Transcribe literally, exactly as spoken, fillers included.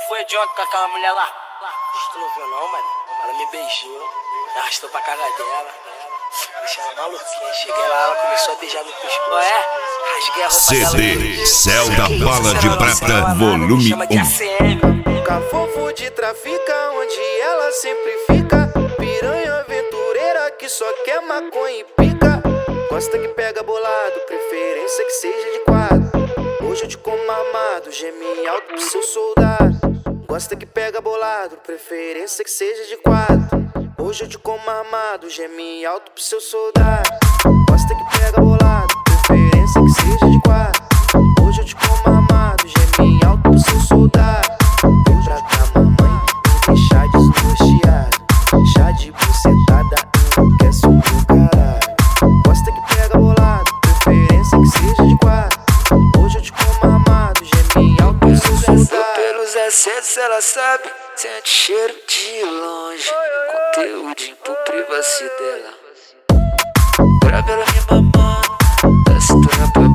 foi de ontem com aquela mulher lá? Tu não viu não, mano? Ela me beijou, me arrastou pra casa dela. Deixei ela maluquinha. Cheguei lá, ela começou a beijar no pescoço. Ué? Rasguei a roupa C dela. D Céu da Bala de Prata, volume Chama de A C M. Cafofo de trafica, onde ela sempre fica. Piranha aventureira que só quer maconha e pica. Gosta que pega bolado, preferência que seja de quatro. Hoje eu te como armado, geme alto pro seu soldado. Gosta que pega bolado, preferência que seja de quatro. Hoje eu te como armado, geme alto pro seu soldado. Gosta que pega bolado, preferência que seja de quatro. Hoje eu te como armado, geme alto pro seu soldado. Vem pra cá, mamãe, me deixar desnorteado. Chá de bucetada, enlouquece o meu caralho. Gosta que pega bolado, preferência que seja de quatro. Hoje eu te como armado, geme alto pro seu soldado. Pelos excessos ela sabe, sente cheiro de longe. Conteúdo pro privacidade dela. Grave ela me mamando, da cintura pra